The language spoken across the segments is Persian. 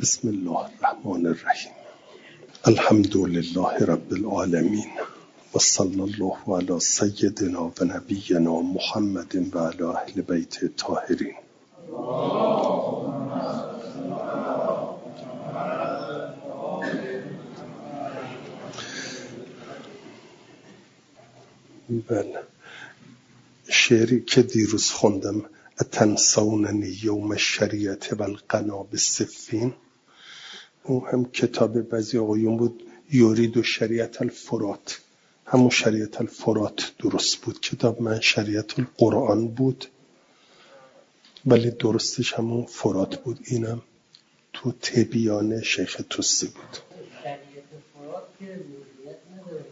بسم الله الرحمن الرحیم. الحمد لله رب العالمین و صلی الله علی سیدنا و نبینا محمد و علی اهل بیت الطاهرین. بله، شعری که دیروز خوندم، اتنسوننی یوم الشریعة و القنا بالسفین، اون هم کتاب بعضی آقایون بود، یورید و شریعت الفرات، همون شریعت الفرات درست بود. کتاب من شریعت القرآن بود ولی درستش همون فرات بود. اینم تو تبیان شیخ توسی بود. شریعت فرات که موجودیت نداره،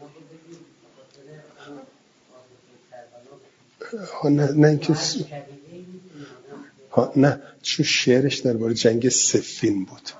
نه اینکه نه، چون شعرش درباره جنگ سفین بود.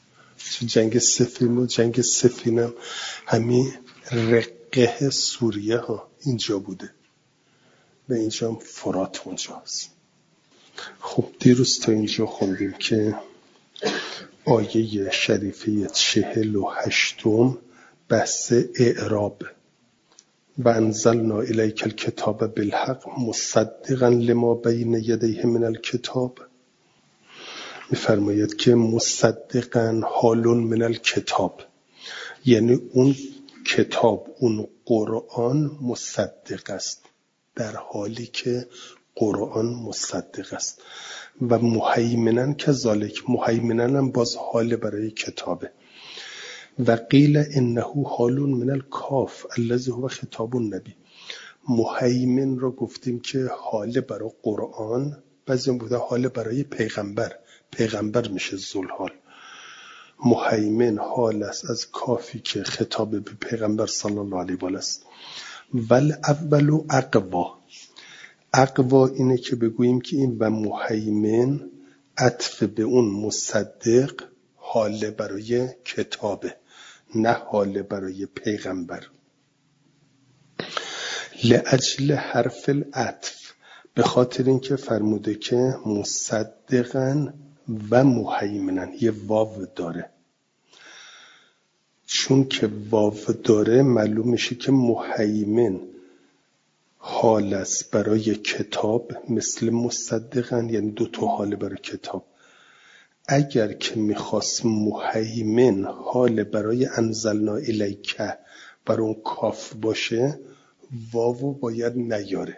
جنگ سفین هم همین رقه سوریه ها اینجا بوده و اینجا هم فرات اونجاست. خب دیروز تا اینجا خوندیم که آیه شریفه 48 بحث اعراب، و انزلنا الیک الکتاب بالحق مصدقا لما بین یدیه من الکتاب، میفرماید که مصدقا حال من الکتاب، یعنی اون کتاب، اون قرآن مصدق است، در حالی که قرآن مصدق است. و مهیمنا کذالک، مهیمنا هم باز حال برای کتابه. و قیل انه حال من الکاف الذی هو خطاب النبی، مهیمن رو گفتیم که حال برای قرآن، بعضی بوده حال برای پیغمبر میشه ذوالحال. مهیمن حال است از کافی که خطاب به پیغمبر صلی الله علیه و آله است. ول اول اقوا اینه که بگوییم که این و مهیمن عطف به اون مصدق حال برای کتابه، نه حال برای پیغمبر. لاجل حرف العطف، به خاطر اینکه فرموده که مصدقاً و مهیمناً یه واو داره. چون که واو داره معلوم میشه که مهیمن حال است برای کتاب مثل مصدقاً، یعنی دو تا حال برای کتاب. اگر که میخواست مهیمن حال برای انزلنا الیک برای اون کاف باشه، واو باید نیاره.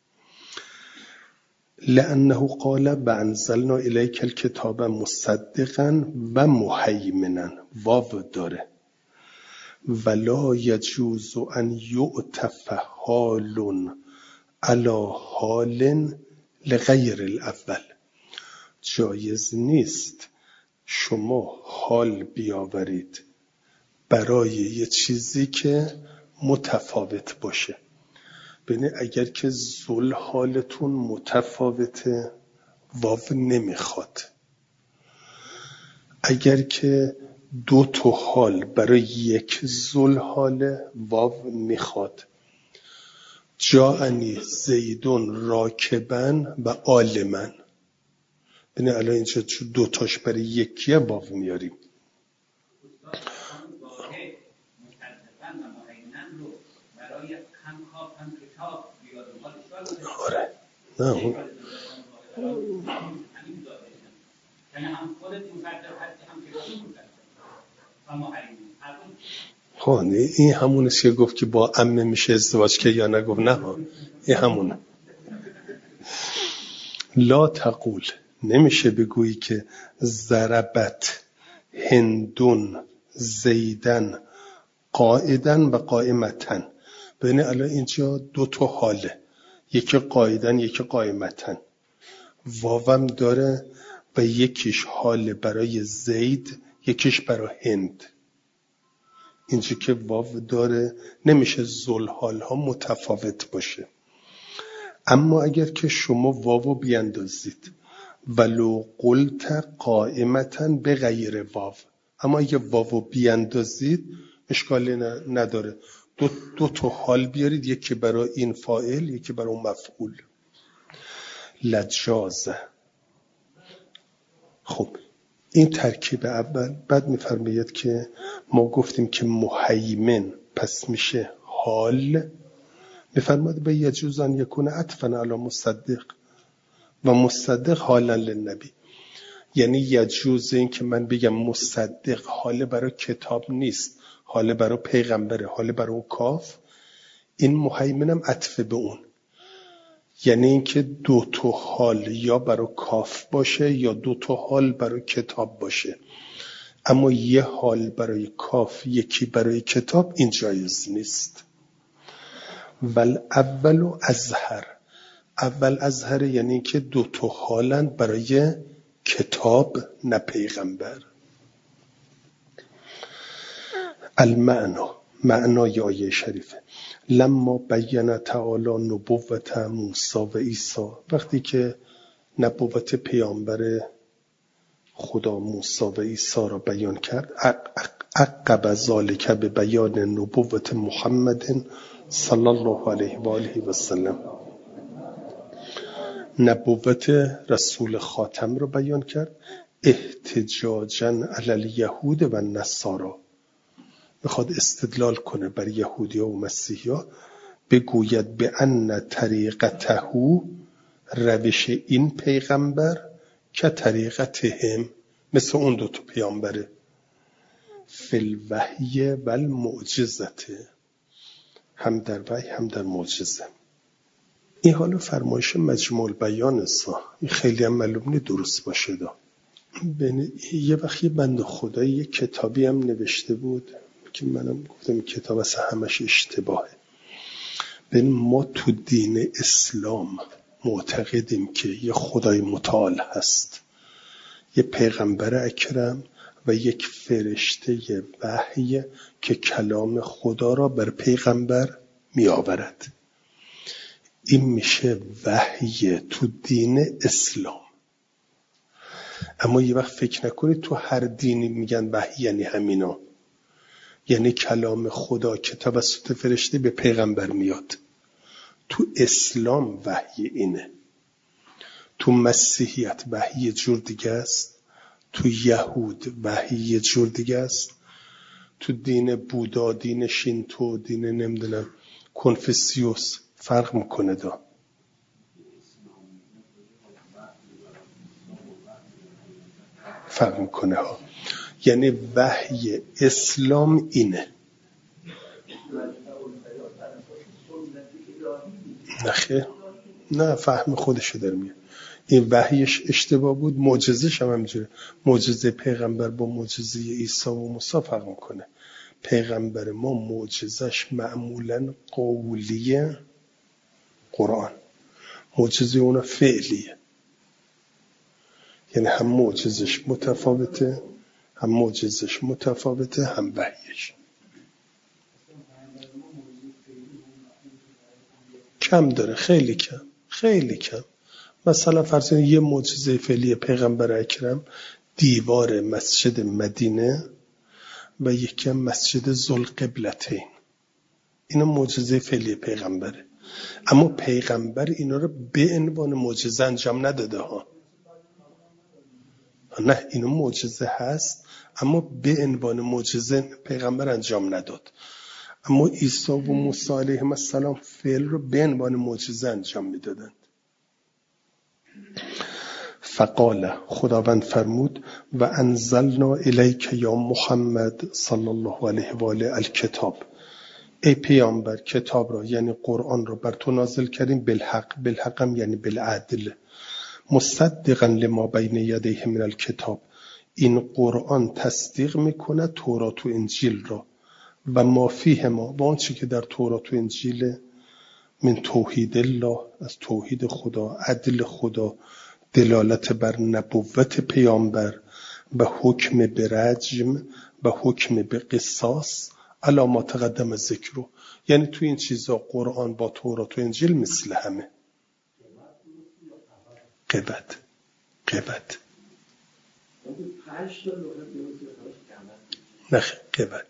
لانه قال بانزلنا الیک الکتاب مصدقا و مهیمنا، واو داره. ولا یجوز ان یعطف حال علی حال لغیر الاول، جایز نیست شما حال بیاورید برای یه چیزی که متفاوت باشه. ببین اگر که ذل حالتون متفاوته، واو نمیخواد. اگر که دو تا حال برای یک ذل حال، واو میخواد. جاءنی زیدون راکبن و عالمن، ببین الان اینجا چون دو تاش برای یکیه واو میاریم. آره نه اون خب این همونست که گفت که با عمه میشه ازدواج که یا نگفت؟ نه این همونه. لا تقول، نمیشه بگویی که ضربت هندون زیدن قائدن و قائمتن. ببین الان اینجا دو تا حاله، یکی قائدن یکی قائمتن، واوم داره و یکیش حال برای زید یکیش برای هند. اینجا که واو داره نمیشه ذوالحال ها متفاوت باشه. اما اگر که شما واو بیاندازید ولو قلت قائمتا به غیر واو، اما اگه واو بیاندازید اشکالی نداره. دو تا حال بیارید، یکی برای این فاعل یکی برای اون مفعول. لجازه. خب این ترکیب اول. بعد میفرماید که ما گفتیم که مهیمن پس میشه حال، میفرماید به یجوز ان یکون عطفا علی مصدق و مصدق حالا للنبی. یعنی یجوز این که من بگم مصدق حال برای کتاب نیست، حال برای پیغمبره، حال برای اون کاف، این مهیمنم عطف به اون. یعنی اینکه دو تا حال یا برای کاف باشه یا دو تا حال برای کتاب باشه، اما یه حال برای کاف یکی برای کتاب این جایز نیست. ول اول ازهر، اول ازهر یعنی که دو تا حالن برای کتاب نه پیغمبر. المعنا، معنای آیه شریفه، لما بین تعالی نبوت موسی و عیسی، وقتی که نبوت پیامبر خدا موسی و عیسی را بیان کرد، عقب ذالک به بیان نبوت محمد صلی الله علیه و آله و سلم، نبوت رسول خاتم را بیان کرد احتجاجا علی الیهود و النصارى، میخواد استدلال کنه بر یهودی و مسیحی ها، بگوید به ان طریقته، روش این پیغمبر که طریقتهم، مثل اون دو تا پیامبره، فی الوحی و المعجزته، هم در وحی هم در معجزه. این حالا فرمایش مجموع البیان است، این خیلی هم معلوم نیست درست باشه دا. یه وقتی بنده خدایی یه کتابی هم نوشته بود که منم گفتم کتاب اصلا همش اشتباهه. ببین ما تو دین اسلام معتقدیم که یه خدای متعال هست، یه پیغمبر اکرم و یک فرشته وحی که کلام خدا را بر پیغمبر می آورد. این میشه وحی تو دین اسلام. اما یه وقت فکر نکنید تو هر دینی میگن وحی یعنی همینا، یعنی کلام خدا که توسط فرشته به پیغمبر میاد. تو اسلام وحی اینه، تو مسیحیت وحی جور دیگه است، تو یهود وحی جور دیگه است، تو دین بودا، دین شینتو، دین نمیدونم کنفوسیوس فرق میکنه دا. فرق میکنه ها. یعنی وحی اسلام اینه. نه فهم خودشو در میاد. این وحیش اشتباه بود، معجزه‌ش هم همینجوره. معجزه پیغمبر با معجزه عیسی و موسی فرق میکنه. پیغمبر ما معجزه‌اش معمولاً قولیه، قرآن. معجزه اون فعلیه، یعنی هم معجزش متفاوته، هم معجزش متفاوته، هم وحیش. کم داره، خیلی کم، خیلی کم. مثلا فرض کنید یه معجزه فعلی پیغمبر اکرم دیوار مسجد مدینه و یکی مسجد ذوالقبلتین، اینا معجزه فعلی پیغمبره. اما پیغمبر اینا رو به عنوان معجزه انجام نداده ها. نه، اینا معجزه هست اما به عنوان معجزه پیغمبر انجام نداد. اما عیسی و موسی علیهم السلام فعل رو به عنوان معجزه انجام میدادند. فقال، خداوند فرمود و انزلنا الیک یا محمد صلی الله علیه و آله الکتاب، ای پیامبر کتاب را یعنی قرآن را بر تو نازل کردیم بالحق، بالحق هم یعنی بالعدل، مصدقا لما بین یدیه من الکتاب، این قرآن تصدیق میکنه تورات و انجیل را و ما فیه ما، با آنچه که در تورات و انجیل، من توحید الله، از توحید خدا، عدل خدا، دلالت بر نبوت پیامبر و حکم به رجم و حکم به قصاص، علی ما تقدم ذکر. یعنی تو این چیزا قرآن با تورات و انجیل مثل همه. قبط نه قبط.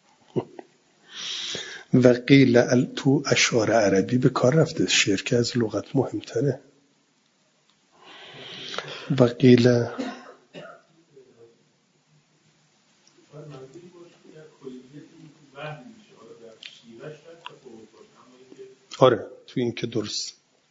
و قیل تو اشعار عربی به کار رفته، شعر که از لغت مهمتره. و قیل منظوری باشه که در کلیت این وحی میشه، حالا در شیوهش شاید تفاوت باشه، اما اینکه آره تو این که درست.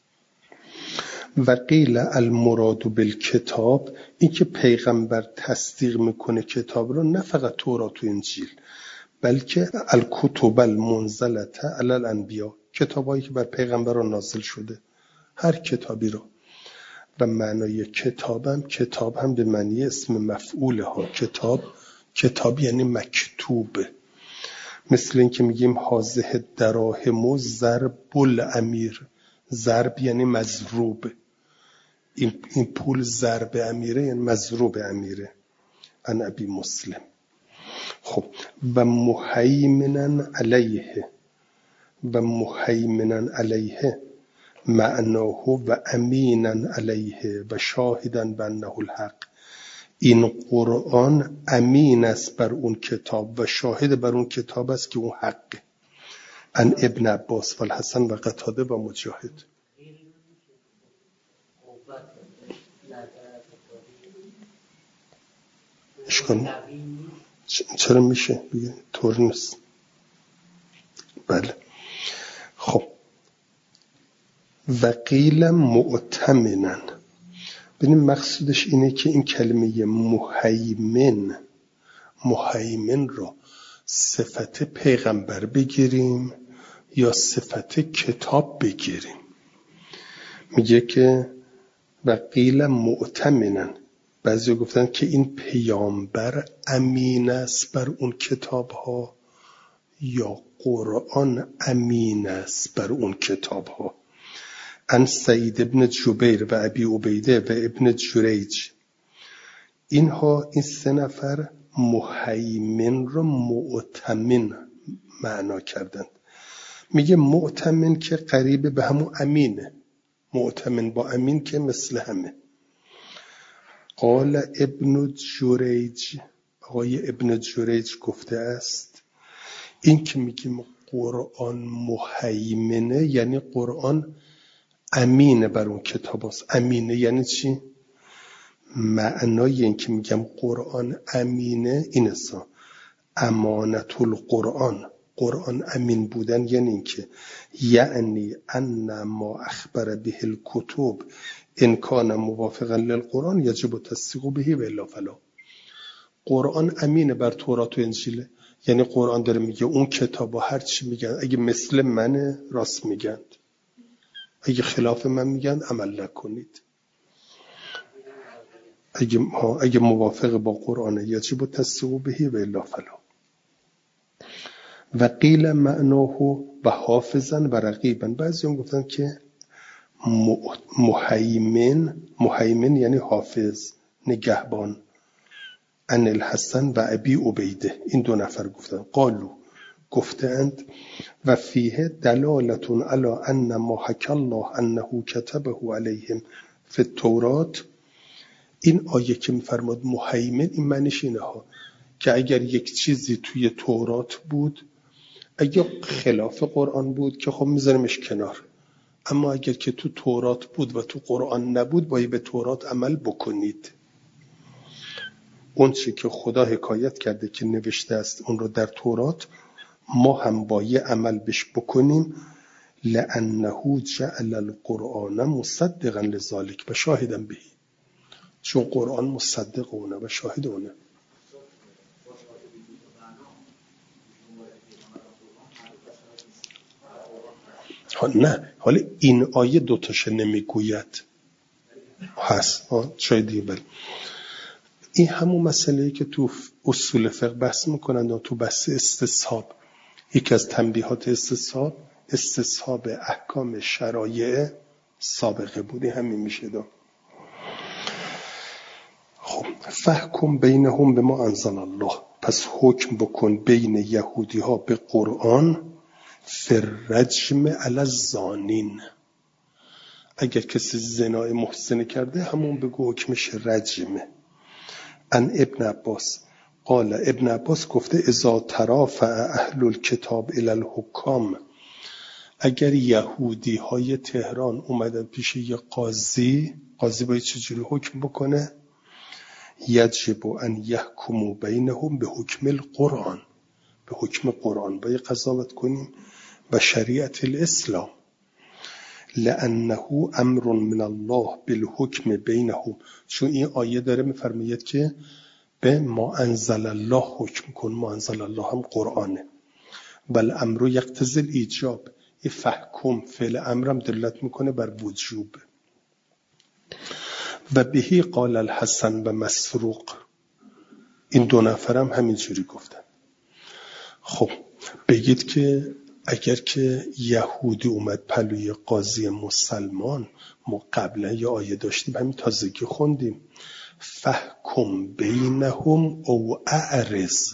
و قیل المراد بالکتاب، این که پیغمبر تصدیق میکنه کتاب رو، نه فقط تورات و انجیل، بلکه الکتب المنزله علی الانبیا، کتابایی که بر پیغمبر نازل شده، هر کتابی رو. و معنای کتاب هم به معنی اسم مفعول ها. کتاب یعنی مکتوب. مثل این که میگیم حاضه دراهم ضرب الامیر، ضرب یعنی مضروب، این پول ضرب امیره یعنی مضروب امیره. عن ابی مسلم. خب و مهیمنا علیه معناه و امینا علیه و شاهدا بانه الحق. این قرآن امین است بر اون کتاب و شاهد بر اون کتاب است که اون حقه. ان ابن عباس و الحسن و قتاده و مجاهد. چرا میشه بگه طور نیست؟ بله. خب و قیل مؤتمنا، ببین مقصودش اینه که این کلمه مهیمن رو صفت پیغمبر بگیریم یا صفت کتاب بگیریم. میگه که و قیل مؤتمنا، بعضی گفتن که این پیامبر امین است بر اون کتاب ها یا قرآن امین است بر اون کتاب ها. ان سعید ابن جبیر و ابی عبیده و ابن جریج، این سه نفر مهیمن رو مؤتمن معنا کردند. میگه مؤتمن که قریب به همون امینه، مؤتمن با امین که مثل همه. قال ابن جریج، آقای ابن جریج گفته است این که میگیم قرآن مهیمنه یعنی قرآن امینه بر اون کتاب است. امینه یعنی چی؟ معنای این که میگم قرآن امینه این است، امانت القرآن، قرآن امین بودن یعنی این که یعنی ان ما اخبر به الکتب ان کان موافقا للقرآن یجب تصدیق به و الا فلا. قرآن امینه بر تورات و انجیل، یعنی قرآن داره میگه اون کتابا هر چی میگن اگه مثل منه راست میگن، اگه خلاف من میگن عمل نکنید. اگه موافق با قرآن یجب تصدیق به و الا فلا. و قیل معناه و حافظا و رقیبا، بعضی هم گفتن که مهیمن یعنی حافظ، نگهبان. ان الحسن و ابی عبیده، این دو نفر گفتن. قالو گفتند و فیه دلالتون علی ان ما حکی الله انه کتبه علیهم فی التورات. این آیه که میفرماد مهیمن، این معنیش اینه ها که اگر یک چیزی توی تورات بود، اگر خلاف قرآن بود که خب میذاریمش کنار، اما اگر که تو تورات بود و تو قرآن نبود باید به تورات عمل بکنید. اون چی که خدا حکایت کرده که نوشته است اون رو در تورات، ما هم باید عمل بش بکنیم. لأنه جعل القرآن مصدقا لذالک و شاهدا به، چون قرآن مصدق اونه و شاهد اونه. نه حالا این آیه دوتاشه نمیگوید هست شاید دیگه. این همون مسئله‌ای که تو اصول فقه بحث میکنند و تو بحث استصحاب، یکی از تنبیهات استصحاب احکام شرایع سابقه بودی، همین میشه دو. خب فحکم بینهم بما انزل الله، پس حکم بکن بین یهودی ها به قرآن. فرجم علی الزانین، اگر کسی زنای محسن کرده همون بگو حکمش رجمه. ان ابن عباس قال، ابن عباس گفته اذا ترافع اهل الکتاب الی الحکام، اگر یهودی های تهران اومدن پیش یه قاضی باید چجوری حکم بکنه؟ یجب ان یحکموا بینهم به حکم القرآن، به حکم قرآن باید قضاوت کنیم و شریعت الاسلام. لانه امر من الله بالحکم بینهم، چون این آیه داره میفرماید که به ما انزل الله حکم کن. ما انزل الله هم قرآنه. بل امر یقتضی الایجاب، این فحکم فعل امرم دلالت میکنه بر وجوب. و بهی قال الحسن و مسروق، این دو نفرم همینجوری گفتن. خب بگید که اگر که یهودی اومد پلوی قاضی مسلمان، ما قبلا یه آیه داشتیم همین تازگی خوندیم، فحکم بینهم او اعرض.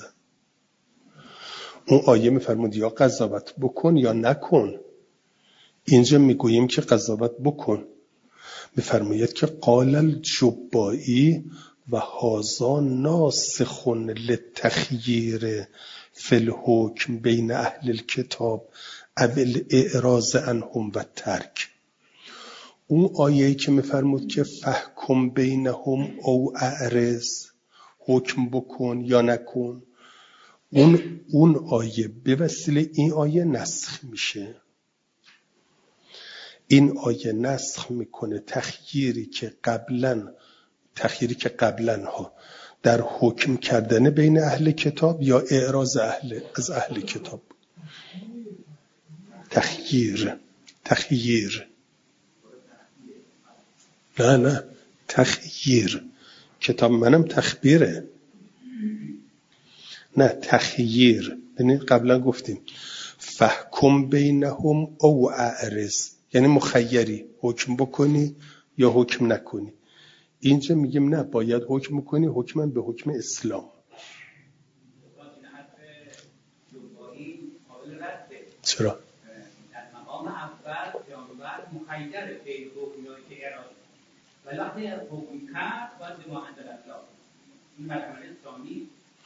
اون آیه میفرمود یا قضاوت بکن یا نکن. اینجا میگوییم که قضاوت بکن. میفرماید که قال الجبائی و هذا ناسخ للتخییر فی الحکم بین اهل الکتاب او الاعراض عنهم و ترک. اون آیه‌ای که میفرمود که فحکم بینهم او اعرض، حکم بکن یا نکن، اون آیه به وسیله این آیه نسخ میشه. این آیه نسخ میکنه تخییری که قبلا ها در حکم کردن بین اهل کتاب یا اعراض از اهل کتاب. تخییر نه تخییر. کتاب منم تخبیره، نه تخییر. ببینید قبلا گفتیم فحکم بینهم او اعرض، یعنی مخیری، حکم بکنی یا حکم نکنی. اینجا میگیم نه، باید حکم بکنی، حکم به حکم اسلام. چرا؟ در مقام اول پیامبر مخیره بین حکمیایی که اراده، ولی وقتی حکم کرد باید به ما انزل الله. این مرحله ثانی.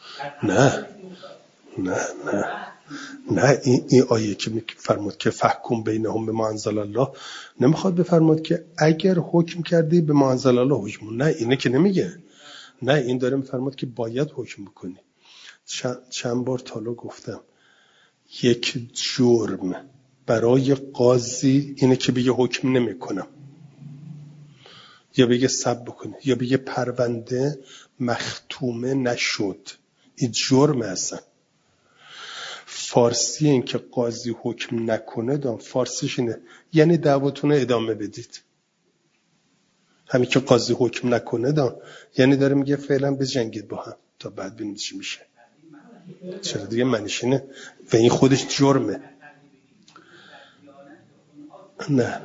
نه این آیه که میفرمود که فحکم بینهم به ما انزل الله نمیخواد بفرمود که اگر حکم کردی به ما انزل الله حکم. نه اینه که نمیگه. نه این داره میفرمود که باید حکم بکنی. چند بار تالا گفتم یک جرم برای قاضی اینه که بگه حکم نمیکنم، یا بگه صبر بکنه، یا بگه پرونده مختومه نشد. این جرم هستن. فارسی این که قاضی حکم نکنه فارسیش اینه یعنی دعواتون رو ادامه بدید. همین که قاضی حکم نکنه یعنی داره میگه فعلا بجنگید با هم تا بعد ببینید چی میشه. چرا دیگه معنیش اینه و این خودش جرمه. نه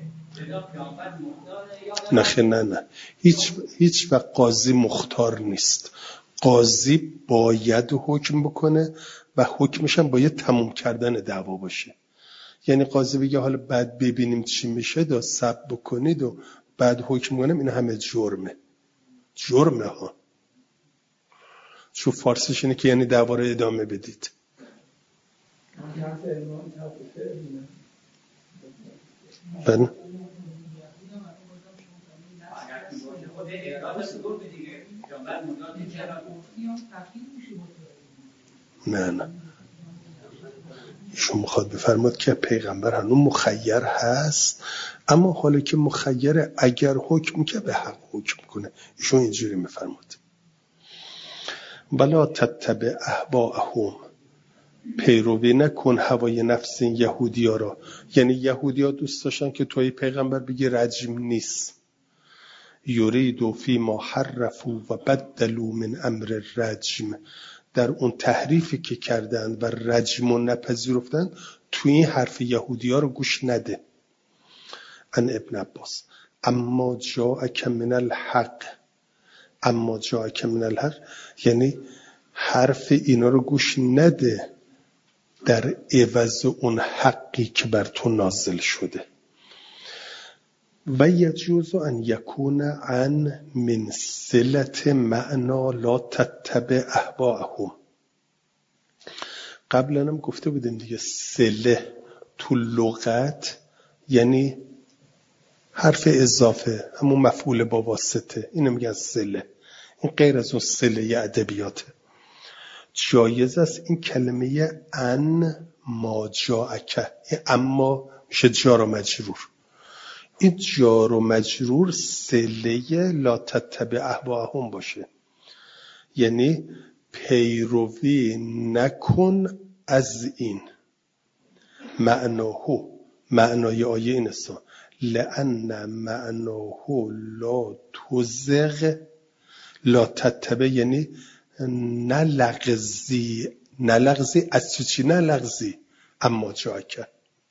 هیچ وقت قاضی مختار نیست. قاضی باید حکم بکنه و حکمش هم باید تموم کردن دعوا باشه. یعنی قاضی بگه حالا بعد ببینیم چی میشه، صبر بکنید و بعد حکم کنیم، این همه جرمه ها. چون فارسیش اینه که یعنی دعوا رو ادامه بدید. بله نه ایشون میخواد بفرماد که پیغمبر هنوز مخیر هست، اما حالا که مخیره اگر حکم که به حق حکم کنه. ایشون اینجوری میفرماد بلا تتبع اهواءهم، پیروی نکن هوای نفس یهودی ها را. یعنی یهودی ها دوست داشتن که توی پیغمبر بگی رجم نیست. یریدو فی ما حرفوا و بدلوا من امر الرجم، در اون تحریفی که کردن و رجم و نپذیرفتن توی این حرف یهودی ها رو گوش نده. ان ابن عباس اما جاءک من الحق، اما جاءک من الحق یعنی حرف اینا رو گوش نده در عوض اون حقی که بر تو نازل شده. و یجوز ان یکون عن من صلت معنا لا تتبع اهواءهم. قبلا هم گفته بودیم دیگه، صله تو لغت یعنی حرف اضافه، همون مفعول با واسطه، اینو میگن صله. این غیر از اون صله ادبیاته. جایز است این کلمه ان ما جاءک، اما میشه جار و مجرور. این جار و مجرور صله لا تتبع اهواهم باشه، یعنی پیروی نکن از این. معنای آیه این است لأن معناه لا تزغ لا تتبع، یعنی نلغزی از چی نلغزی اما جاءک.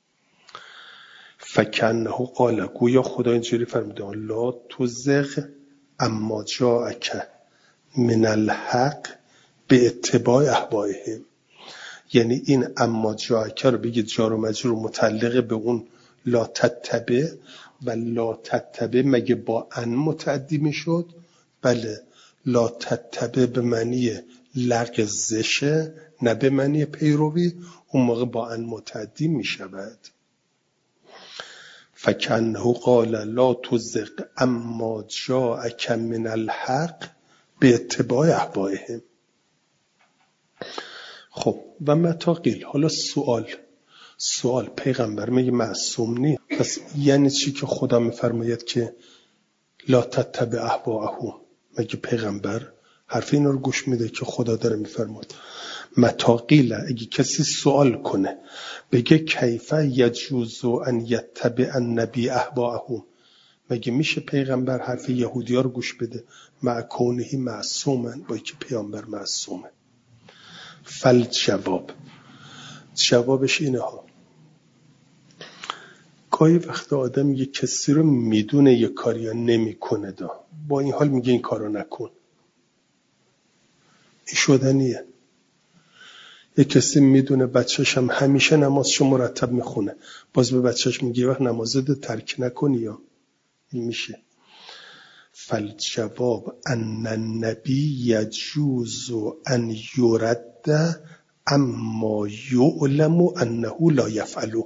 فکنه قال، گویا خدا اینجوری فرموده لا تزغ اما جاءک من الحق به اتباع اهوائهم، یعنی این اما جاءک رو بگید جار و مجرور متعلق به اون لا تتبع، و لا تتبع مگه با ان متعدی میشد؟ بله، لا تتبع به معنی لغزشه نه به معنی پیروی، اون موقع با ان متعدی میشود. فکنه قال لا تزغ اما جاءک من الحق به اتباع اهوائهم. خب و متی قیل، حالا سوال پیغمبر میگه معصوم نیست، پس یعنی چی که خدا میفرماید که لا تتبع اهواهم؟ مگه پیغمبر حرف اینا رو گوش میده که خدا داره میفرماید؟ متی قیل، اگه کسی سوال کنه بگه کیف یجوز ان یتبع النبی اهواهم، مگه میشه پیغمبر حرف یهودی‌ها رو گوش بده مع کونه معصوما، با اینکه پیامبر معصومه؟ جوابش اینه ها، گاهی وقت آدم یه کسی رو میدونه یه کاری یا نمیکنه، با این حال میگه این کارو نکن، این شدنیه. یه کسی میدونه بچه‌ش هم همیشه نمازشو مرتب میخونه، باز به بچه‌ش میگه وقت نمازت ترک نکنی، یا این میشه. فالجواب ان النبی یجوز ان یرد اما یعلم انه لا یفعله.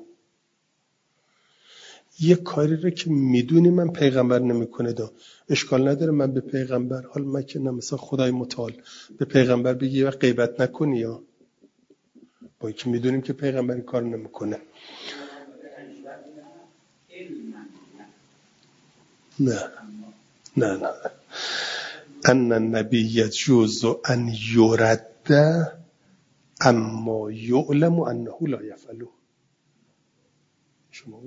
یه کاری رو که میدونی من پیغمبر نمیکنه اشکال نداره من به پیغمبر، حال من که مثلا خدای متعال به پیغمبر بگی یه وقت غیبت نکنی، یا با اینکه میدونیم که پیغمبر این کار نمیکنه. نه ان النبی یجوز ان یرد اما یعلم انه لا یفعله. شما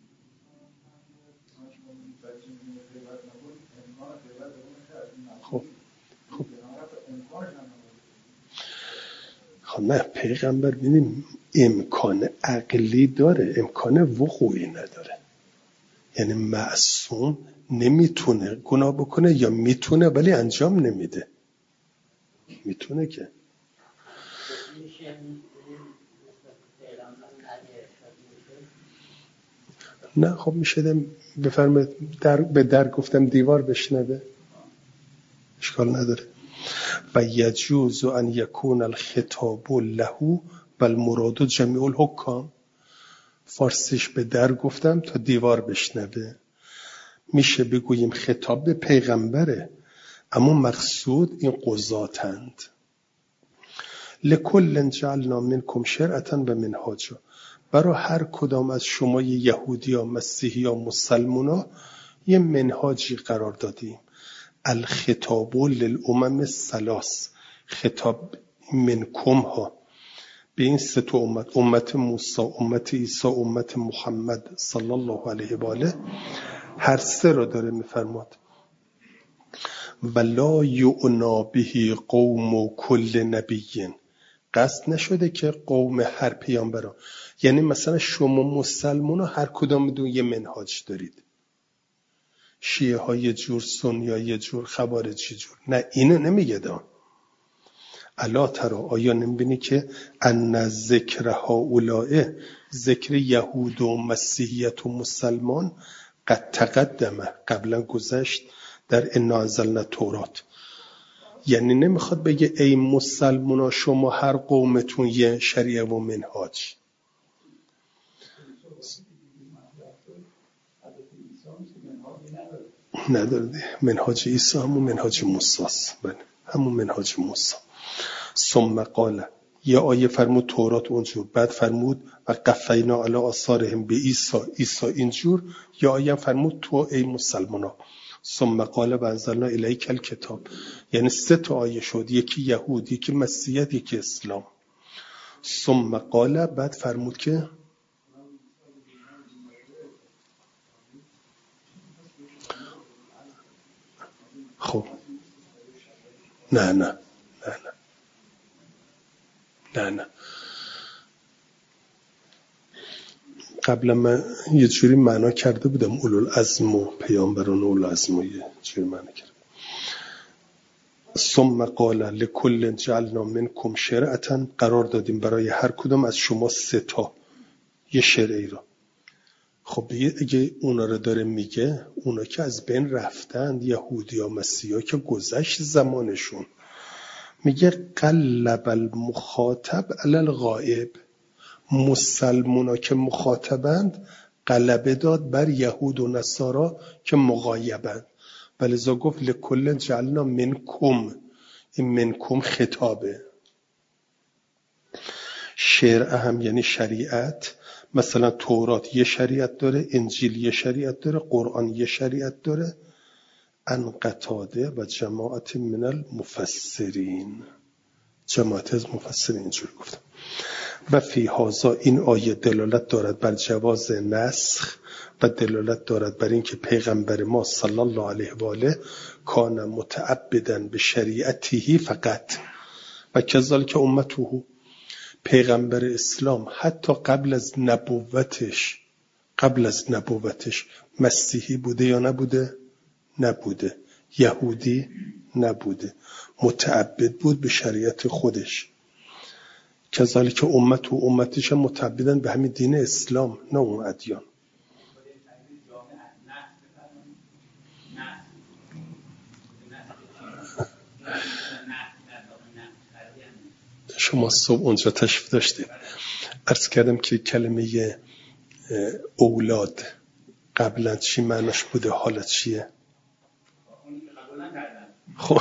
خب نه، پیغمبر ببینیم امکان عقلی داره، امکان وقوعی نداره. یعنی معصوم نمیتونه گناه بکنه، یا میتونه ولی انجام نمیده. میتونه که نه. خب میشه بفرمایید به در گفتم دیوار بشنوه، اشکال نداره. و یجوز ان یکون الخطاب له و المراد جمیع الحکام. فارسیش به در گفتم تا دیوار بشنوه، میشه بگوییم خطاب به پیغمبره اما مقصود این قضاتند. لکل جعلنا منکم شرعة و منهاجا، برای هر کدام از شما یهودی یا مسیحی یا مسلمان ها یه منهاجی قرار دادیم. الخطاب للامم الثلاث، خطاب منکم ها به این سه تا امت موسی، امت عیسی، امت محمد صلی الله علیه و آله، هر سه را داره میفرماد. ولا یعنا به قوم کل نبی، قصد نشده که قوم هر پیامبر، یعنی مثلا شما مسلمان ها هر کدام یه منهاج دارید، شیعه ها یه جور، سنی ها یه جور، خوارجی جور. نه، اینو نمیگه الا ترى، آیا نمیبینی که ان ذکر هؤلاء، ذکر یهود و مسیحیت و مسلمان، قد تقدمه، قبلا گذشت در انا انزلنا تورات. یعنی نمیخواد بگه ای مسلمان شما هر قومتون یه شریعه و منهاج. نداره. منهاج عیسی همون منهاج موسی است. بله همون منهاج موسی. ثم قال، یه آیه فرمود تورات اونجور، بعد فرمود و قفینا علی آثارهم به عیسی اینجور، یا آیه فرمود تو ای مسلمانا. ثم قال و انزلنا الیک الکتاب، یعنی 3 آیه شد، یکی یهود، یکی مسیحیت، یکی اسلام. ثم قال، بعد فرمود که خب نه قبلا من یه جوری معنا کرده بودم اولوالعزم و پیامبران اولوالعزم یه جوری معنا کردم. ثم قال لکل جعلنا منکم شرعة، قرار دادیم برای هر کدوم از شما 3 یه شرعی را. خب اگه اونا رو داره میگه، اونا که از بین رفتند، یهودی ها مسیحی ها که گذشت زمانشون، میگه قلب المخاطب علی الغائب، مسلمونا که مخاطبند غلبه داد بر یهود و نصارا که مغایبند. ولذا گفت لکل جعلنا منکم، این منکم خطابه. شرع هم یعنی شریعت، مثلا تورات یه شریعت داره، انجیل یه شریعت داره، قرآن یه شریعت داره. ان قتاده و جماعت من المفسرین، جماعت از مفسرین اینجور گفتم. و فی هذا، این آیه دلالت دارد بر جواز نسخ و دلالت دارد بر این که پیغمبر ما صلی الله علیه و آله کان متعبدا به شریعته فقط و کذالک امته، پیغمبر اسلام حتی قبل از نبوتش مسیحی بوده یا نبوده؟ نبوده. یهودی نبوده. متعبد بود به شریعت خودش. کذالک امتش هم متعبدن به همین دین اسلام، نه اون ادیان. شما صبح اونجا تشریف داشتید، عرض کردم که کلمه اولاد قبلا چی معناش بوده، حالا چیه؟ خب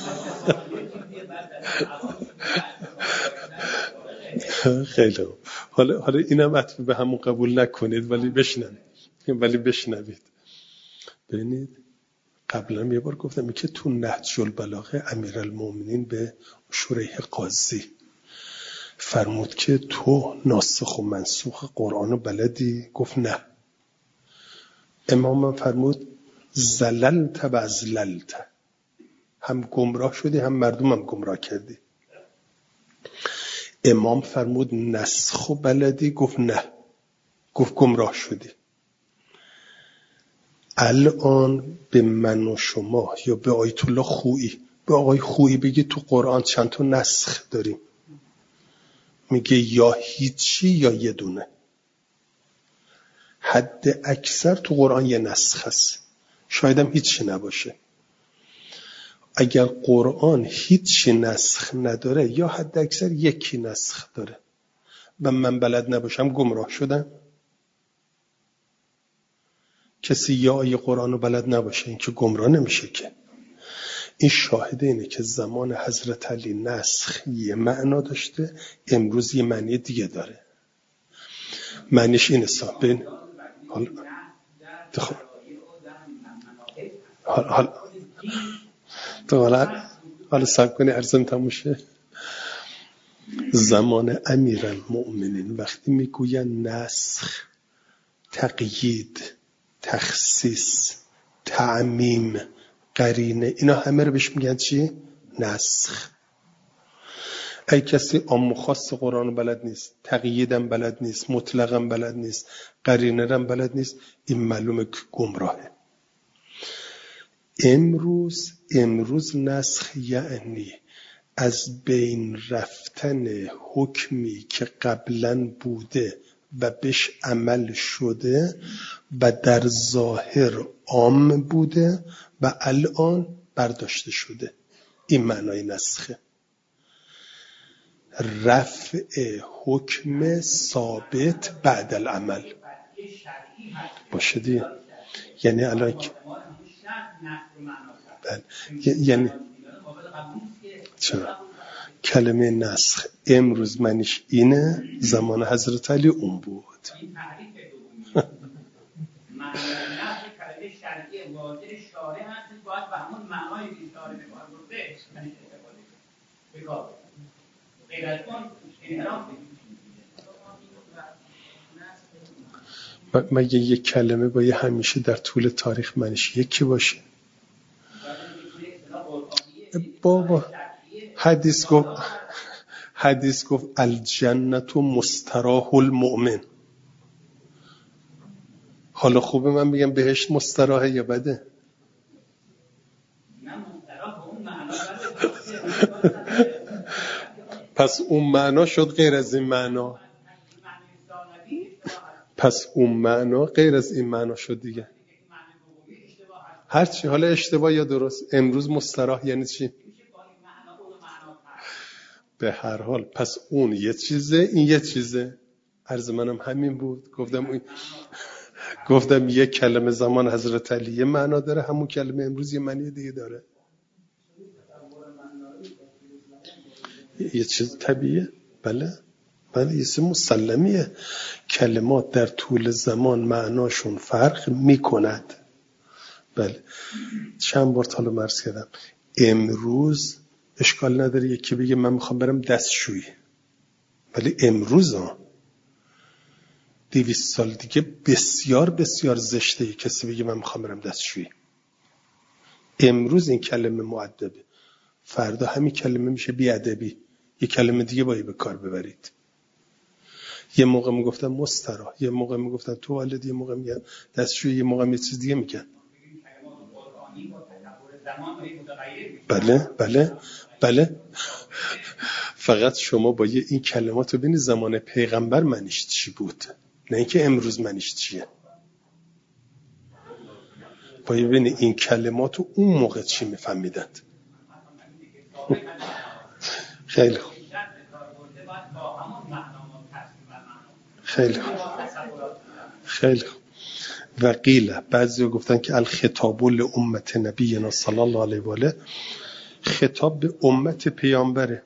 خیلی حالا اینم عطف به همون قبول نکنید، ولی بشنوید. ببینید قبلا یه بار گفتم که تو نهج البلاغه امیرالمومنین به شریح قاضی فرمود که تو ناسخ و منسوخ قرآن رو بلدی؟ گفت نه. امام فرمود زللت و ازللت، هم گمراه شدی هم مردم هم گمراه کردی. امام فرمود نسخ و بلدی؟ گفت نه. گفت گمراه شدی. الان به من و شما یا به آیت الله خویی، به آقای خویی بگی تو قرآن چند تا نسخ داریم؟ میگه یا هیچی یا یه دونه. حد اکثر تو قرآن یه نسخ هست، شاید هم هیچی نباشه. اگر قرآن هیچی نسخ نداره یا حد اکثر یکی نسخ داره و من بلد نباشم گمراه شدم. کسی یا آیه قرآن رو بلد نباشه این که گمراه نمیشه که. این شاهد اینه که زمان حضرت علی نسخ یه معنا داشته، امروز یه معنی دیگه داره. معنیش اینه صاحب حالا سب کنی عرضم تموشه. زمان امیرالمؤمنین وقتی میگوین نسخ، تقیید، تخصیص، تعمیم، قرینه، اینا همه رو بهش میگن چی؟ نسخ. ای کسی عام و خاص قرآن بلد نیست، تقییدم بلد نیست، مطلقم بلد نیست، قرینه هم بلد نیست، این معلومه که گمراهه. امروز نسخ یعنی از بین رفتن حکمی که قبلا بوده و بهش عمل شده و در ظاهر عام بوده و الان برداشته شده. این معنای نسخه. رفع حکم ثابت بعد العمل باشه دیگه. یعنی الان یعنی چرا کلمه نسخ امروز منش اینه، زمان حضرت علی اون بود. مگه یک کلمه با یه همیشه در طول تاریخ منش یکی باشه؟ بابا حدیث گفت الجنت مستراح المؤمن. حالا خوبه من بگم بهشت مستراحه یا بده؟ پس اون معنا شد غیر از این معنا. پس اون معنا غیر از این معنا شد دیگه. هرچی حالا اشتباه یا درست، امروز مستراح یعنی چی؟ به هر حال پس اون یه چیزه، این یه چیزه. عرض منم همین بود. گفتم یک کلمه زمان حضرت علی یه معنا داره، همون کلمه امروز یه معنی دیگه داره. یه چیز طبیعیه. بله یه چیز مسلمیه. کلمات در طول زمان معناشون فرق میکند. بله چند بار تا عرض کردم امروز اشکال نداره یکی بگه من میخوام برم دستشویی، ولی امروز 200 سال دیگه بسیار بسیار زشته کسی بگه من میخوام برم دستشویی. امروز این کلمه مؤدبه، فردا همین کلمه میشه بیادبی، یه کلمه دیگه باید به کار ببرید. یه موقع میگفتن مستراح، یه موقع میگفتن توالت، یه موقع میگن دستشویی، یه موقع یه چیز دیگه میگن. بله فقط شما با این کلمات رو ببینید زمان پیغمبر معنیش چی بود، نه اینکه امروز معنیش چیه. باید ببینید این کلمات رو اون موقع چی میفهمیدند. خیلی خوب و قیل بعضی گفتن که الخطاب لامت نبینا صلی الله علیه و آله، خطاب به امت پیامبره.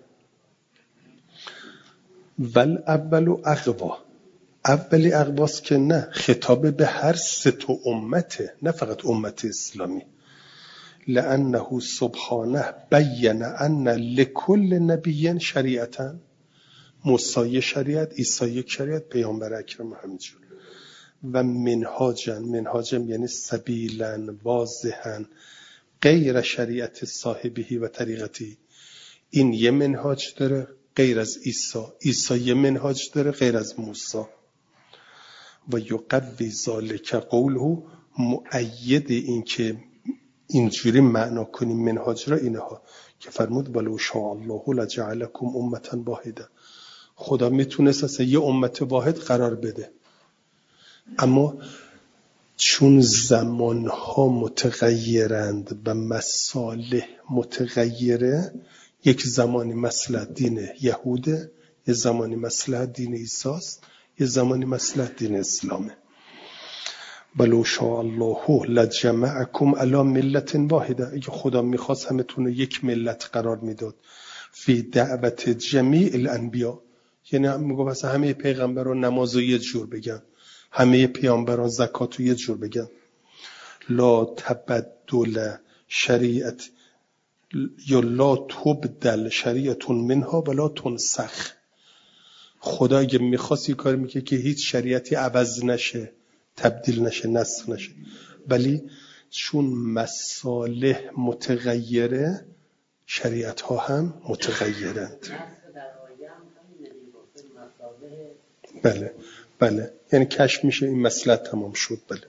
ول اول اقوا، اولی اقواست که نه، خطاب به هر سه تا امته، نه فقط امت اسلامی. لانه سبحانه بین ان لكل نبی شریعتا، موسی شریعت، عیسی یک شریعت، پیامبر اکرم همینجور. و منهاجم یعنی سبیلا واضحا غیر شریعت صاحبی و طریقتی. این یه منهاج داره غیر از عیسی یه منهاج داره غیر از موسی. و یقوی ذالک قوله، مؤید این که اینجوری معنا کنیم منهاج را اینها که فرمود ولو شاء الله لجعلکم امة واحده. خدا میتونست اصلا یه امت واحد قرار بده، اما چون زمانها متغیرند و مصالح متغیره، یک زمانی مصلحت دین یهوده، یک زمانی مصلحت دین عیساست، یک زمانی مصلحت دین اسلامه. ولو شاء الله لجمعکم علی ملت واحده. اگه خدا میخواست همتون رو یک ملت قرار میداد. فی دعوت جمیع الانبیا، یعنی میگه مثلا همه پیغمبران نماز رو یه جور بگن، همه پیامبران زکات رو یه جور بگن. لا تبدل شریعت یا لا تبدل شریعتون منها ولا تنسخ. خدا اگه میخواست یه کار میکنه که هیچ شریعتی عوض نشه، تبدیل نشه، نسخ نشه، ولی چون مصالح متغیره شریعت ها هم متغیرند. بله یعنی کشف میشه این مصلحت تمام شد. بله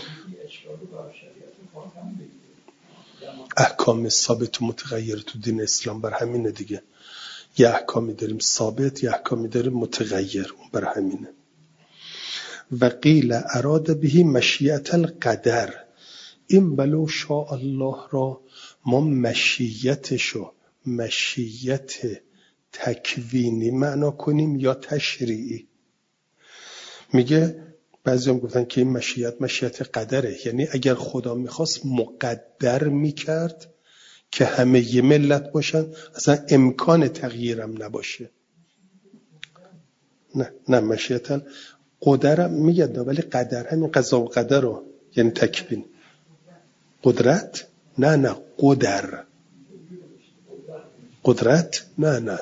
احکام ثابت و متغیر تو دین اسلام بر همینه دیگه. یه احکامی داریم ثابت، یه احکامی داریم متغیر، اون بر همینه. و قیل اراد بهی مشیت القدر. این ولو شاء الله را ما مشیتشو مشیت تکوینی معنا کنیم یا تشریعی. میگه بعضی هم گفتن که این مشیت قدره، یعنی اگر خدا میخواست مقدر میکرد که همه یه ملت باشن، اصلا امکان تغییرم نباشه. نه مشیت قدرم میگه، ولی قدر همین قضا و قدر رو یعنی تکوین. قدرت نه قدرت نه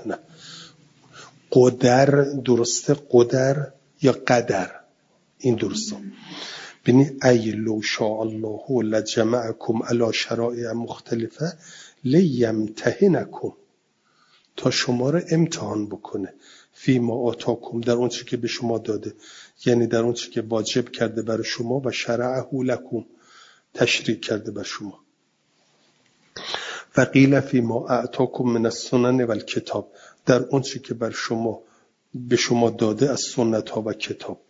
قدر درسته، قدر یا قدر این درسته. ببینید ای لو شاء الله لجمعکم علی شرائع مختلفه لیمتحنکم، تا شما رو امتحان بکنه، فی ما آتاکم، در اون چی که به شما داده، یعنی در اون چی که واجب کرده بر شما، و شرعه لکم، تشریع کرده بر شما. و قیل فی ما اعطاکم من السنن و الکتاب، در اون چی که بر شما به شما داده از سنت ها و کتاب.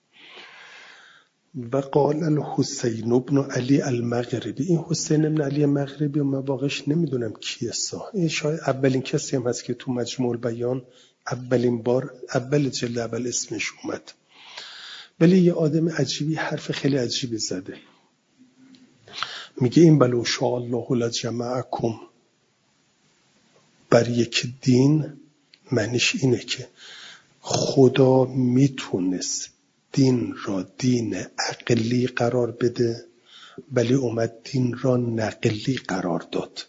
و قال الحسین ابن علی المغربی، این حسین ابن علی المغربی و من واقعش نمیدونم کیه این شاید اولین کسی هم هست که تو مجموع البیان اولین بار اول جلد اول اسمش اومد، ولی یه آدم عجیبی حرف خیلی عجیبی زده. میگه این بلو شاء الله لجمعکم بر یک دین، معنیش اینه که خدا میتونست دین را دین عقلی قرار بده، ولی اومد دین را نقلی قرار داد.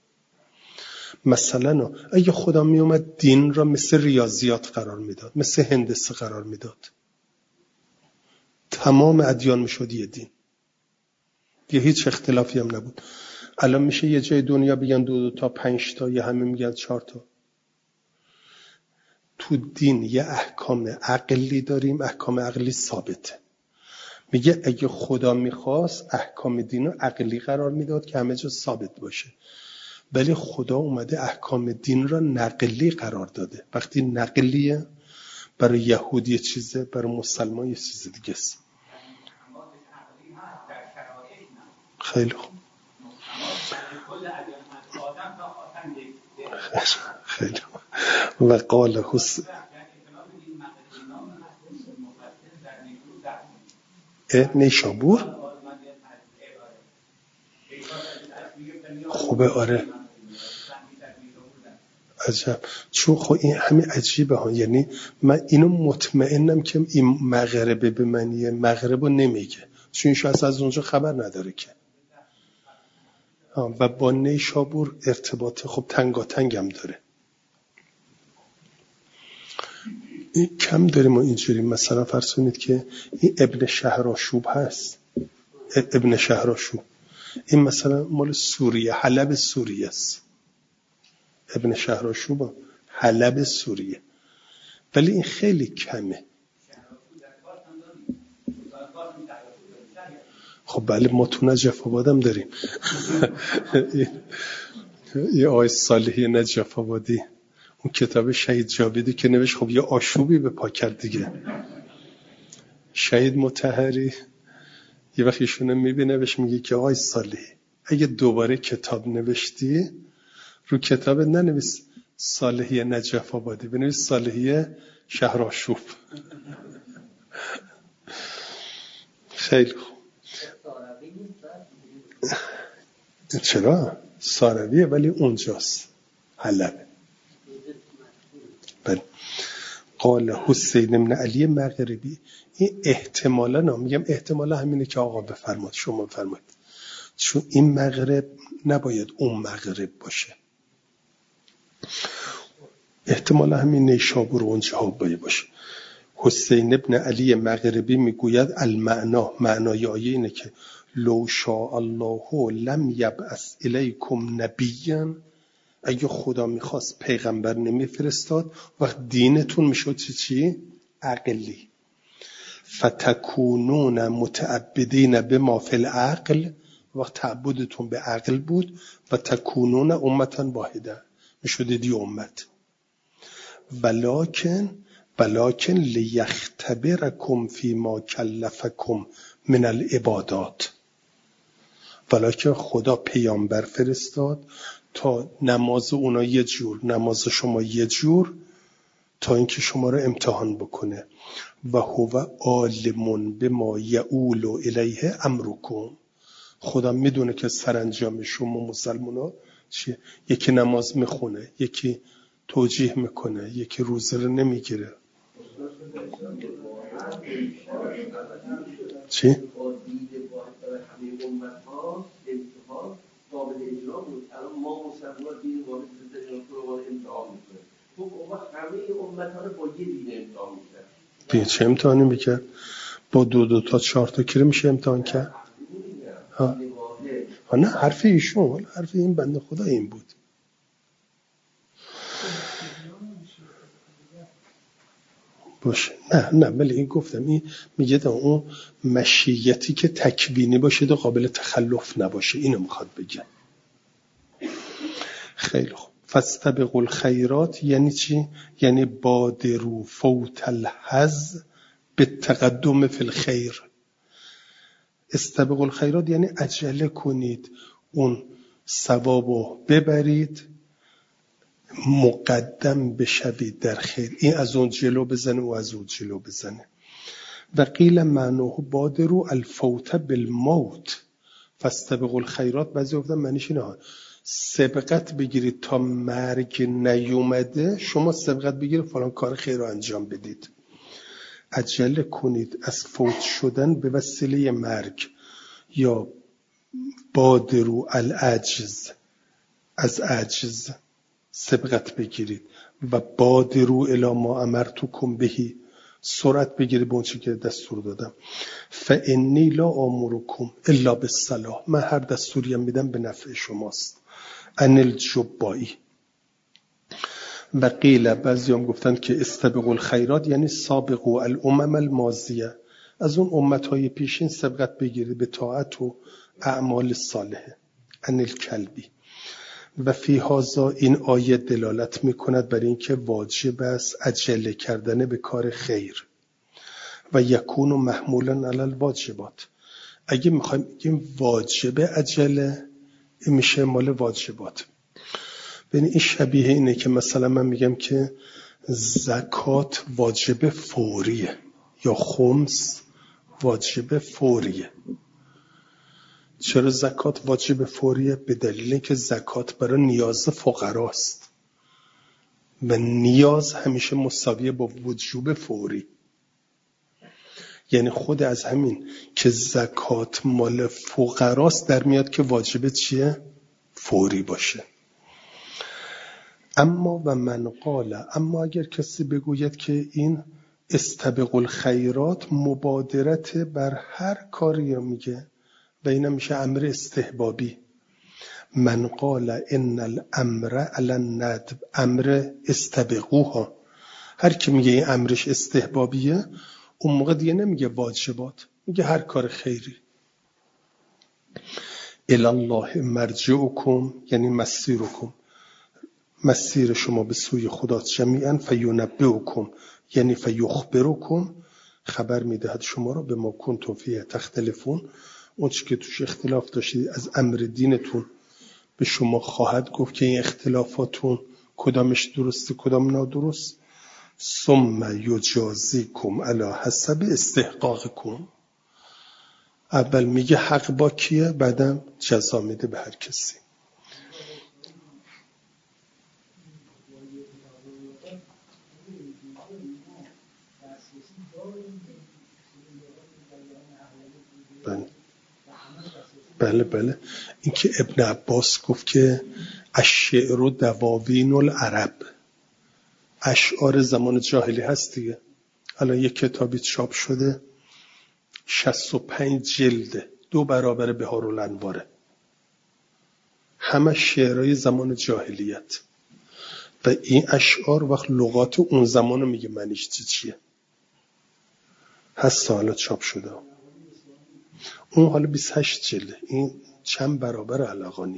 مثلا اگه خدا می اومد دین را مثل ریاضیات قرار میداد، مثل هندسه قرار میداد، تمام ادیان میشد یه دین، دیگه هیچ اختلافی هم نبود. الان میشه یه جای دنیا بگن 2 تا 5 تا، یه همه میگن 4 تا. تو دین یه احکام عقلی داریم، احکام عقلی ثابته. میگه اگه خدا میخواست احکام دین رو عقلی قرار میداد که همه جا ثابت باشه، ولی خدا اومده احکام دین را نقلی قرار داده. وقتی نقلیه برای یهودی یه چیزه، برای مسلمان یه چیز دیگه است. خیلی خوب، خیلی خوب. و قال حسین نیشابور خوبه. آره عجب، چون خب این همین عجیبه ها، یعنی من اینو مطمئنم که این مغربه به معنی مغربو نمیگه، چون این شاید از اونجا خبر نداره که. و با نیشابور ارتباط خب تنگاتنگ هم داره. این کم داریم ما اینجوری، مثلا فرض کنید که این ابن شهرآشوب هست، ابن شهرآشوب این مثلا مال سوریه، حلب سوریه است. ابن شهرآشوب حلب سوریه، ولی این خیلی کمه. خب بله، ما تو نجف آباد هم داریم. یه آقای صالحی نجف آبادی، اون کتاب شهید جاویدی که نوشت، خب یه آشوبی به پا کرد دیگه. شهید مطهری یه وقت ایشونه میبینه بهش میگه که آقای صالحی اگه دوباره کتاب نوشتی، رو کتاب ننویس صالحی نجف آبادی، بنویس صالحی شهرآشوب. خیلی خوب. چرا؟ سارویه ولی اونجاست، حلب. بله. قال حسین بن علی مغربی، این احتمالا، میگم احتمالا همینه که آقا بفرماد، شما بفرمایید، چون این مغرب نباید اون مغرب باشه، احتمالا همین نیشابور و اونجا باید باشه. حسین بن علی مغربی میگوید المعنا، معنای آیه اینه که لو شاء الله لم یبعث الیکم نبیا، اگه خدا میخواست پیغمبر نمیفرستاد، وقت دینتون میشد چی؟ عقلی. فتکونون متعبدین بما فی العقل، وقت تعبدتون به عقل بود، و تکونون امتا واحده، میشد دی امت. ولکن لیختبرکم فیما کلفکم من العبادات، ولکن خدا پیامبر فرستاد تا نماز اونا یه جور، نماز شما یه جور، تا اینکه شما رو امتحان بکنه. و هو عالم بما یعول الیه امرکم. خدا میدونه که سرانجام شما مسلمونا چیه. یکی نماز میخونه، یکی توجیه میکنه، یکی روزه رو نمیگیره. چی؟ قابل اجرا بود. الان ما مسلمان دین وارد شده رو وارد امتحان میکنه. خب اون همه امت‌ها رو با یه دین امتحان میکنه. چه امتحانی میکرد؟ با 2 تا 4 تا کی میشه امتحان کرد؟ ها نه حرف ایشون، حرف این بنده خدا این بود. باشه نه ولی این گفتم این میگه اون مشیتی که تکوینی باشه و قابل تخلف نباشه، اینو میخواد بگه. خیلی خوب. فاستبقوا الخیرات یعنی چی؟ یعنی بادروا فوت الحظ بالتقدم فی الخیر. استبقوا الخیرات یعنی عجله کنید اون ثوابو ببرید، مقدم بشوید در خیر. این از اون جلو بزنه و از اون جلو بزنه. و قیل معناه بادروا الفوت بالموت فاستبقوا الخیرات. بعضی گفتن معنیش اینه سبقت بگیرید تا مرگ نیومده، شما سبقت بگیرید فلان کار خیر رو انجام بدید. عجله کنید از فوت شدن به وسیله مرگ. یا بادروا العجز، از عجز سبقت بگیرید. و بادروا الی ما امرتکم بهی، سرعت بگیرید به اون چیزی که دستور دادم. فانی لا آمرکم الا بالصلاح، من هر دستوری میدم به نفع شماست. ان الجبائی. و قیل بعضیام گفتن که استبقوا الخیرات یعنی سابقوا الامم الماضیه، از اون امتهای پیشین سبقت بگیرید به طاعت و اعمال صالحه. ان الکلبی. و فی هذا این آیه دلالت میکند بر اینکه واجب است عجله کردن به کار خیر و یکون محمولا علی الواجبات. اگه میخوایم بگیم واجب عجله، این میشه مال واجبات. ببین این شبیه اینه که مثلا من میگم که زکات واجب فوریه یا خمس واجب فوریه. چرا زکات واجب فوریه؟ به دلیل اینکه زکات برای نیاز فقراست و نیاز همیشه مساویه با وجوب فوری. یعنی خود از همین که زکات مال فقراست در میاد که واجب چیه؟ فوری باشه. اما و من قال، اما اگر کسی بگوید که این استبقوا الخیرات مبادرت بر هر کاری رو میگه و این میشه امر استحبابی. من قال ان الامر علی الندب، امر استبقوها. هر کی میگه این امرش استحبابیه اون موقع دیگه نمیگه واجبات، میگه هر کار خیری. الی الله مرجعکم یعنی مسیرکم، مسیر شما به سوی خدا جمیعا. فینبئکم یعنی فیخبرکم، خبر میدهد شما را به ما کنتم فیه تختلفون، اون چی که توش اختلاف داشتید از امر دینتون به شما خواهد گفت که این اختلافاتون کدامش درسته کدام نادرست. ثم یجازیکم علی حسب استحقاقکم. اول میگه حق با کیه، بعدم جزا میده به هر کسی. بله این که ابن عباس گفت که الشعر دواوین العرب، اشعار زمان جاهلی هست دیگه. الان یک کتابی چاپ شده 65 جلده، 2 برابر بهارالانواره، همه شعرهای زمان جاهلیت. و این اشعار وقت لغات اون زمانو میگه معنیش چیه هست. حالا چاپ شده اون حالا 28 جلده، این چند برابر علاقانی.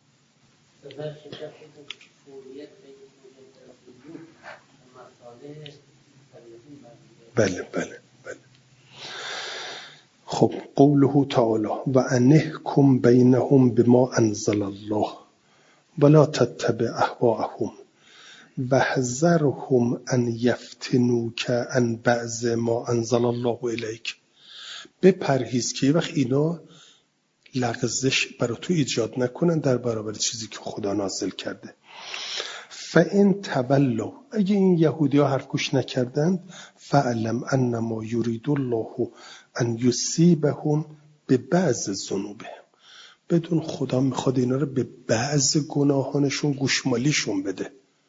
بله خب قوله تعالی و انحکم بینهم بما انزل الله ولا تتبع اهواءهم وحذرهم ان یفتنوک عن بعض ما انزل الله الیک. بپرهیز که وقت اینا لغزش برای تو ایجاد نکنن در برابر چیزی که خدا نازل کرده. فَإِن تَوَلَّوْا، اگه این یهودی ها حرف گوش نکردند، فَعَلَمْ أَنَّمَا يُرِيدُ اللَّهُ أَنْ يُصِيبَهُمْ بِبَعْضِ ذُنُوبِهِمْ. بدون خدا میخواد اینا رو به بعض گناهانشون گوشمالیشون بده.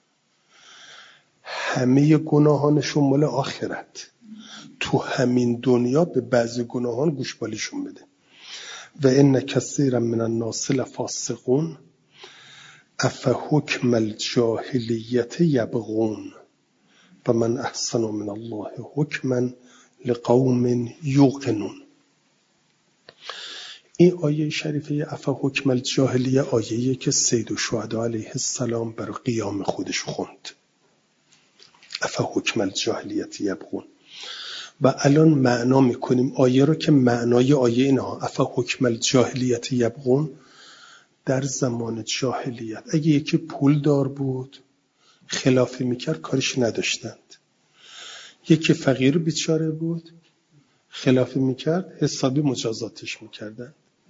همه گناهانشون مال آخرت، تو همین دنیا به بعض گناهان گوشمالیشون بده. و ان کثیرا من الناس لفاسقون افحکم الجاهلیت یبغون و من احسن من الله حکما لقوم یوقنون. این آیه شریفه افحکم الجاهلیه آیه‌ایه که سید الشهدا علیه السلام برای قیام خودش خوند. افحکم الجاهلیت یبغون. و الان معنا میکنیم آیه رو که معنای آیه اینها افحکم الجاهلیت یبغون. در زمان جاهلیت اگه یکی پول دار بود خلافی میکرد کارش نداشتند. یکی فقیر بیچاره بود خلافی میکرد حسابی مجازاتش میکردن.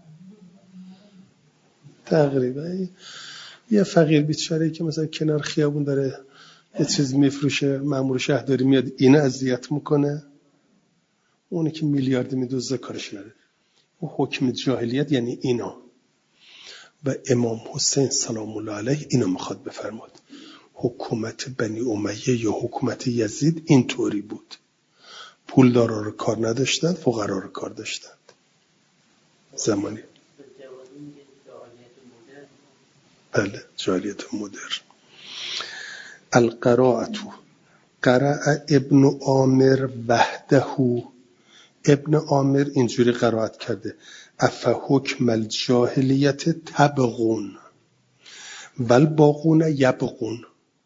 تقریبا یه فقیر بیچاره که مثلا کنار خیابون داره یه چیز میفروشه، مأمور شهرداری میاد اینو اذیت میکنه، اونی که میلیارد میدوزه کارش نداره. و حکم جاهلیت یعنی اینا. و امام حسین سلام الله علیه اینو میخواد بفرماد. حکومت بنی امیه یا حکومت یزید اینطوری بود. پولدارا رو کار نداشتند، فقرا رو کار داشتند. زمانی بله جاهلیت مدرن. القراءة قرأ ابن عامر وحده. ابن عامر اینجوری قرائت کرده افحکم الجاهلیت تبغون والباقون یبغون.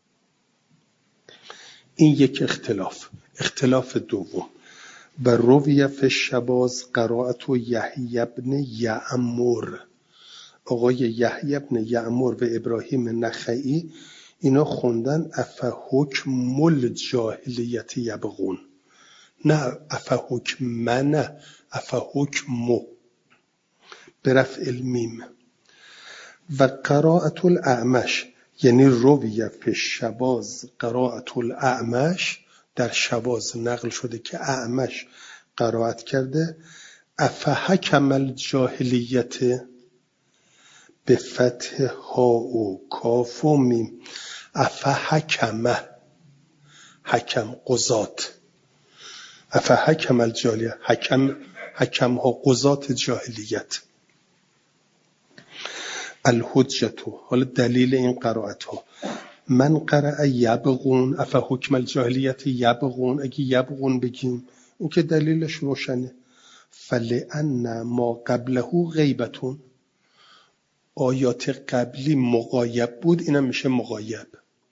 این یک اختلاف دوم. و روی فی الشباز قرائت و یحیی بن یعمر. آقای یحیی بن یعمر و ابراهیم نخعی اینا خوندن افحکم الجاهلیت یبغون. نه افحکم، نه افحکم به رفع المیم. و قرائت الاعمش یعنی رویه فی الشواذ قرائت الاعمش. در شواذ نقل شده که اعمش قرائت کرده افحکم الجاهلیت به فتح ها و کاف و میم. افحکم حکم قضات. افحکم الجاهلیت حکم ها قضات جاهلیت. الحجتو. حالا دلیل این قرائت ها من قرأ یبغون افحکم الجاهلیت یبغون. اگه یبغون بگیم این که دلیلش روشنه. فلأن ما قبله غیبتون. آیات قبلی مغایب بود اینم میشه مغایب.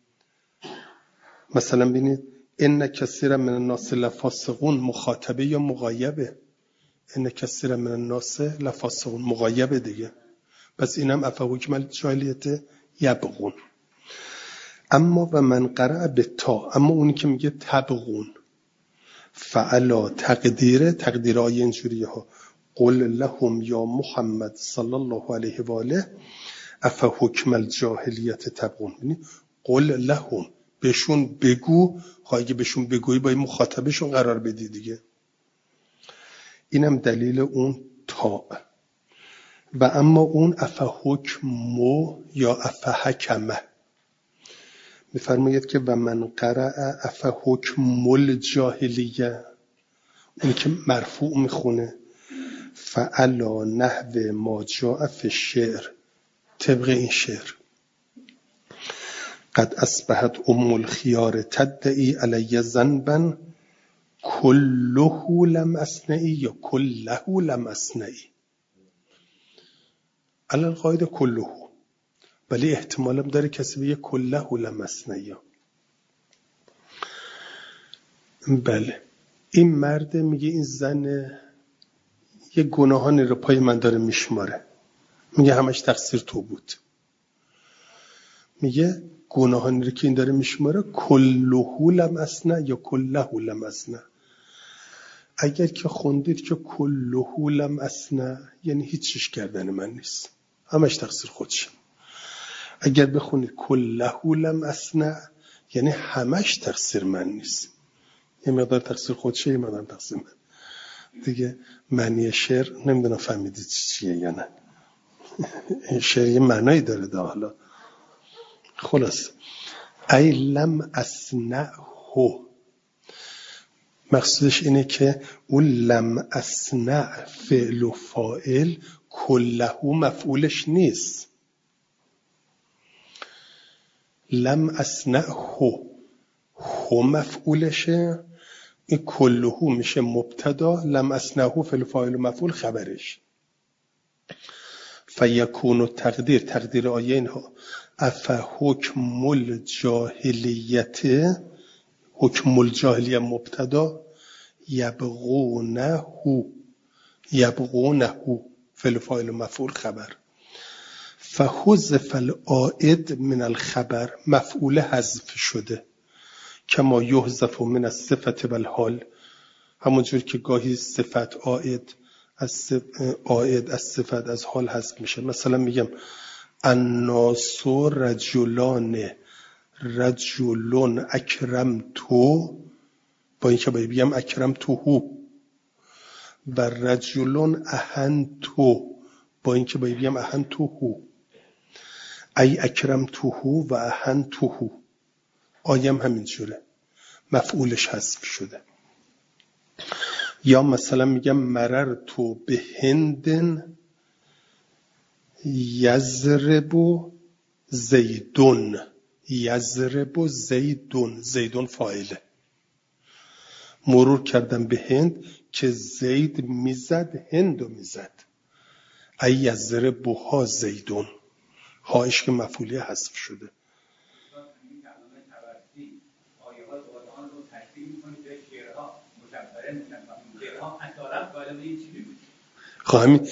مثلا ببینید ان کثیر من الناس لفاسقون مخاطبه یا مغایبه؟ ان کثیر من الناس لفاسقون مغایبه دیگه. پس اینم افحکم الجاهلیت یبغون. اما و من قرأ به تا، اما اونی که میگه تبغون فعلا تقدیر آیه اینجوریه ها قل لهم یا محمد صلی الله علیه و آله افحکم الجاهلیت تبغون. قل لهم بهشون بگو. اگه بهشون بگویی باید مخاطبشون قرار بدی دیگه. اینم دلیل اون تا. و اما اون افحکم یا افحکمه میفرماید که و من قرأ افحکم الجاهلیه اونی که مرفوع میخونه فعلا نحو ما جاء فی الشعر طبق این شعر قد اصبحت ام الخيار تدعی علی ذنبا کله لم اصنعی یا کله لم اصنعی. علی القاعده کله، ولی احتمالم داره کسی بگه کله لم اصنعی. بله این مرد میگه این زن یه گناهانی رو پای من داره میشماره، میگه همش تقصیر تو بود. میگه گناهانی رو که این داره میشماره کلهو لمسنا یا کلهو لمسنا. اگر که خوندید که کلهو لمسنا یعنی هیچیش کردن من نیست، همش تقصیر خودشه. اگر بخونید کلهو لمسنا یعنی همش تقصیر من نیست، یه مقدار تقصیر خودشه یه مقدار تقصیر من. دیگه معنی شعر نمیدونم فهمیدید چیه یا نه. شعر یه معنایی داره ده. حالا خلاص ای لم اصنعه، مقصودش اینه که اون لم اصنع فعل و فاعل کلهو مفعولش نیست. لم اصنعه هو مفعولشه، این کلهو میشه مبتدا، لم اصنعه فعل و فاعل و مفعول خبرش. فیکون تقدیر آیه اینها افا حکم الجاهلیت، حکم الجاهلیت مبتدا، یبغونه فعل فاعل مفعول خبر. فحذف العائد من الخبر، مفعول حذف شده. کما یحذف من الصفت والحال، همونجور که گاهی صفت عائد از صفت از حال حذف میشه. مثلا میگم الناس رجلان، رجلون اکرم تو، با اینکه باید بگم اکرم توهو، و رجلون اهن تو، با اینکه باید بگم اهن توهو. ای اکرم توهو و اهن توهو، آیم همینجوره مفعولش حذف شده. یا مثلا میگم مررتو به هندن یضرب زیدون، یضرب زیدون، زیدون فاعله. مرور کردم به هند که زید میزد هندو میزد. ای یضربها زیدون، هایش که مفعولی حذف شده. همین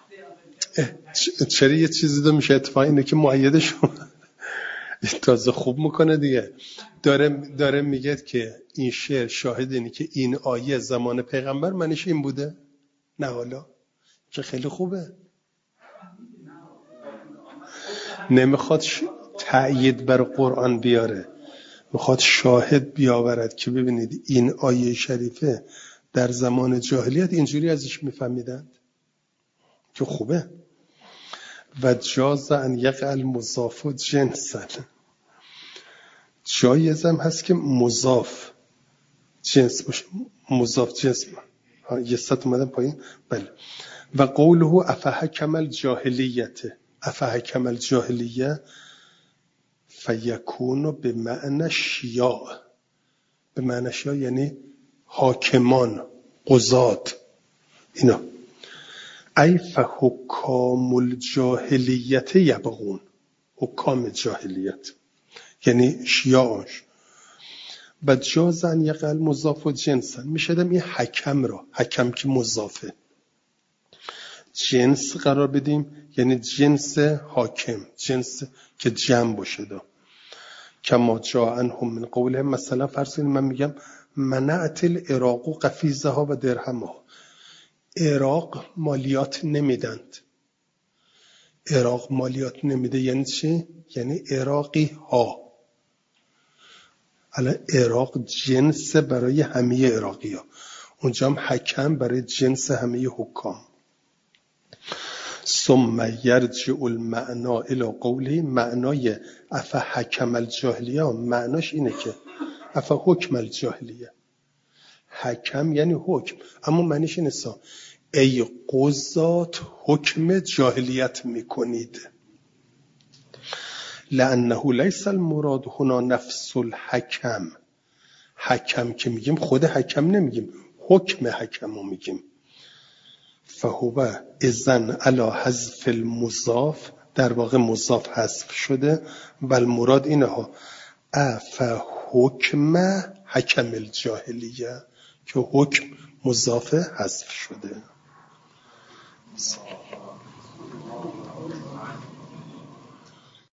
چرا یه چیزی دو میشه اتفاق اینه که معید شما تازه خوب میکنه دیگه. داره میگه که این شعر شاهد اینه که این آیه زمان پیغمبر معنیش این بوده، نه حالا که خیلی خوبه. نمیخواد تأیید بر قرآن بیاره، میخواد شاهد بیاورد که ببینید این آیه شریفه در زمان جاهلیت اینجوری ازش میفهمیدند که خوبه. و جاز ان یقع المضاف جنسا، جایزم هست که مضاف جنس باشه. مضاف جنس یه ست اومدن پایین. بله. و قوله افحکم الجاهلیت، افحکم الجاهلیه فیکون به معنی شیاع، به معنی شیاع یعنی حاکمان، قضات اینا. ای فحکام الجاهلیت یبغون، حکام جاهلیت یعنی شیاعش. و جازن یقل مضاف و جنسن، میشدم این حکم را، حکم که مضافه، جنس قرار بدیم یعنی جنس حاکم، جنس که جمع باشه دا. کما جاءنهم من قوله، مثلا فرض کنید من میگم منعت العراق قفیزها و درهمها، عراق مالیات نمیدند. عراق مالیات نمیده یعنی چی؟ یعنی عراقی ها. الان عراق جنس برای همه عراقی ها، اونجا هم حکم برای جنس همه حکام. ثم یرجع المعنا الی قوله، معنای افا حکم الجاهلیه معناش اینه که افا حکم الجاهلیه، حکم یعنی حکم، اما معنیش اینه ای قضات حکم جاهلیت میکنید. لانه لیس المراد هنا نفس الحکم، حکم که میگیم خود حکم نمیگیم، حکم حکم رو میگیم. فهو اذن علی حذف المضاف، در واقع مضاف حذف شده. و المراد اینها افا حکم حکم الجاهلیه که حکم مضاف حذف شده.